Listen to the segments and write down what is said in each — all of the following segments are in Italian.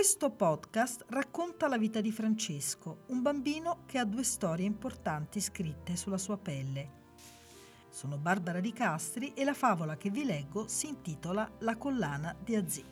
Questo podcast racconta la vita di Francesco, un bambino che ha 2 storie importanti scritte sulla sua pelle. Sono Barbara Di Castri e la favola che vi leggo si intitola La collana di Aziz.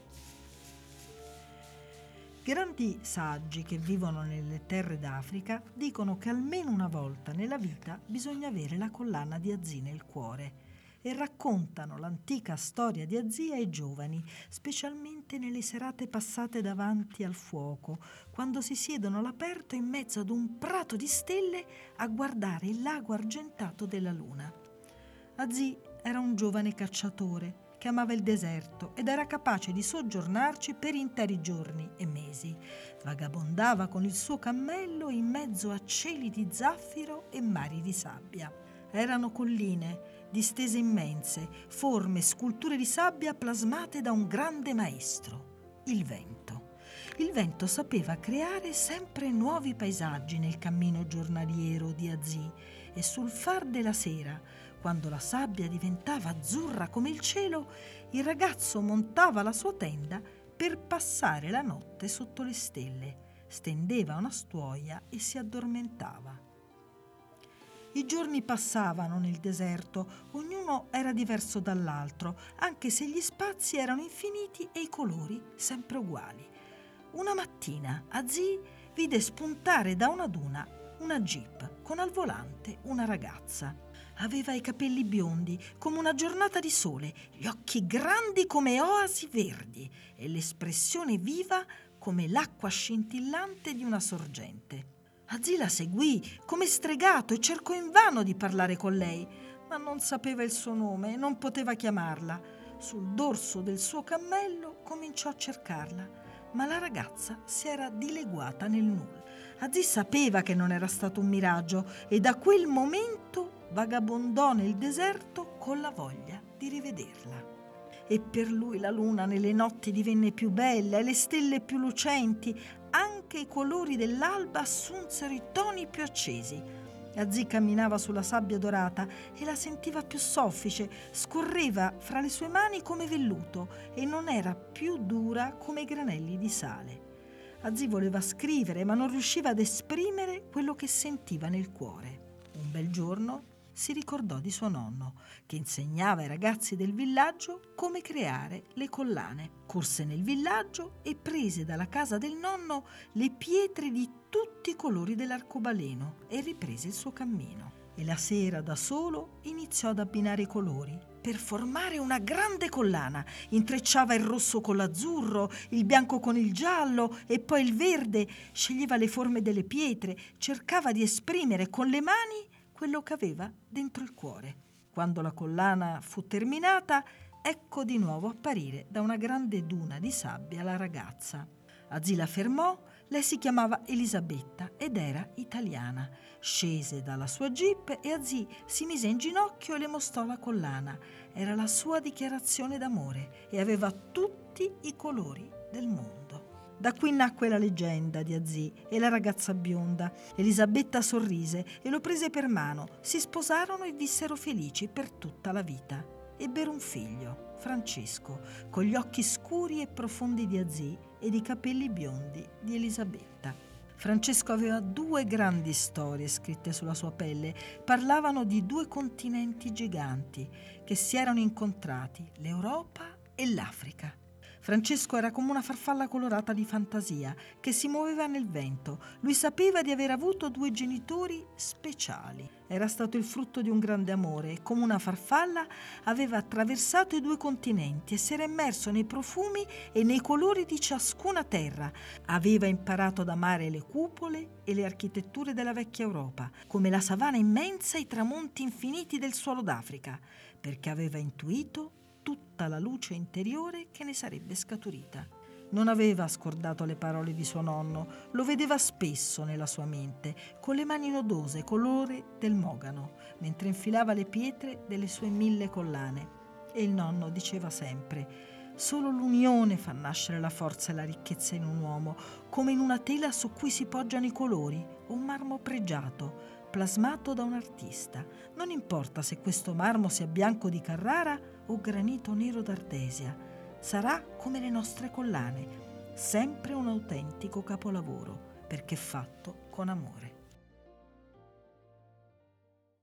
Grandi saggi che vivono nelle terre d'Africa dicono che almeno una volta nella vita bisogna avere la collana di Aziz nel cuore e raccontano l'antica storia di Aziz ai giovani, specialmente nelle serate passate davanti al fuoco, quando si siedono all'aperto in mezzo ad un prato di stelle a guardare il lago argentato della luna. Aziz era un giovane cacciatore che amava il deserto ed era capace di soggiornarci per interi giorni e mesi. Vagabondava con il suo cammello in mezzo a cieli di zaffiro e mari di sabbia. Erano colline, distese immense, forme, sculture di sabbia plasmate da un grande maestro, il vento. Il vento sapeva creare sempre nuovi paesaggi nel cammino giornaliero di Aziz e sul far della sera, quando la sabbia diventava azzurra come il cielo, il ragazzo montava la sua tenda per passare la notte sotto le stelle, stendeva una stuoia e si addormentava. I giorni passavano nel deserto, ognuno era diverso dall'altro, anche se gli spazi erano infiniti e i colori sempre uguali. Una mattina Aziz vide spuntare da una duna una jeep con al volante una ragazza. Aveva i capelli biondi come una giornata di sole, gli occhi grandi come oasi verdi e l'espressione viva come l'acqua scintillante di una sorgente. Aziz la seguì come stregato e cercò invano di parlare con lei, ma non sapeva il suo nome e non poteva chiamarla. Sul dorso del suo cammello cominciò a cercarla, ma la ragazza si era dileguata nel nulla. Aziz sapeva che non era stato un miraggio e da quel momento vagabondò nel deserto con la voglia di rivederla. E per lui la luna nelle notti divenne più bella e le stelle più lucenti, anche i colori dell'alba assunsero i toni più accesi. Aziz camminava sulla sabbia dorata e la sentiva più soffice, scorreva fra le sue mani come velluto e non era più dura come i granelli di sale. Aziz voleva scrivere, ma non riusciva ad esprimere quello che sentiva nel cuore. Un bel giorno si ricordò di suo nonno, che insegnava ai ragazzi del villaggio come creare le collane. Corse nel villaggio e prese dalla casa del nonno le pietre di tutti i colori dell'arcobaleno e riprese il suo cammino. E la sera da solo iniziò ad abbinare i colori per formare una grande collana. Intrecciava il rosso con l'azzurro, il bianco con il giallo e poi il verde. Sceglieva le forme delle pietre, cercava di esprimere con le mani quello che aveva dentro il cuore. Quando la collana fu terminata, ecco di nuovo apparire da una grande duna di sabbia la ragazza. Aziz la fermò, lei si chiamava Elisabetta ed era italiana. Scese dalla sua jeep e Aziz si mise in ginocchio e le mostrò la collana. Era la sua dichiarazione d'amore e aveva tutti i colori del mondo. Da qui nacque la leggenda di Aziz e la ragazza bionda. Elisabetta sorrise e lo prese per mano. Si sposarono e vissero felici per tutta la vita. Ebbero un figlio, Francesco, con gli occhi scuri e profondi di Aziz ed i capelli biondi di Elisabetta. Francesco aveva 2 grandi storie scritte sulla sua pelle. Parlavano di 2 continenti giganti che si erano incontrati, l'Europa e l'Africa. Francesco era come una farfalla colorata di fantasia che si muoveva nel vento. Lui sapeva di aver avuto 2 genitori speciali. Era stato il frutto di un grande amore e come una farfalla aveva attraversato i 2 continenti e si era immerso nei profumi e nei colori di ciascuna terra. Aveva imparato ad amare le cupole e le architetture della vecchia Europa, come la savana immensa e i tramonti infiniti del suolo d'Africa, perché aveva intuito tutta la luce interiore che ne sarebbe scaturita. Non aveva scordato le parole di suo nonno, lo vedeva spesso nella sua mente, con le mani nodose colore del mogano, mentre infilava le pietre delle sue 1000 collane. E il nonno diceva sempre: solo l'unione fa nascere la forza e la ricchezza in un uomo, come in una tela su cui si poggiano i colori, o un marmo pregiato, plasmato da un artista. Non importa se questo marmo sia bianco di Carrara o granito nero d'Ardesia, sarà come le nostre collane. sempre un autentico capolavoro, perché fatto con amore.